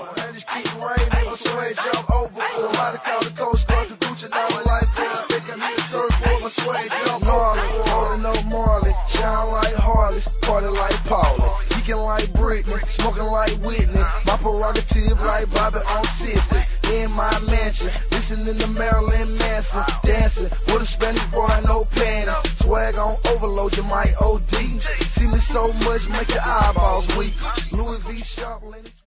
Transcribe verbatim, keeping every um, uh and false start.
Man, just keep rain, nigga, so I jump over. Somebody call the Coast Guard, the Gucci, now I like that. Think I need a surfboard, my swag jump Marley, holding up Marley, shine like Harley, party like Paula, geeking like Britney, smoking like Whitney, my prerogative like Bobby on Sissy. In my mansion, listening to Marilyn Manson, dancing with a Spanish boy, no panties. Swag on overload, you might O D. See me so much, make your eyeballs weak. Louis V. Sharp.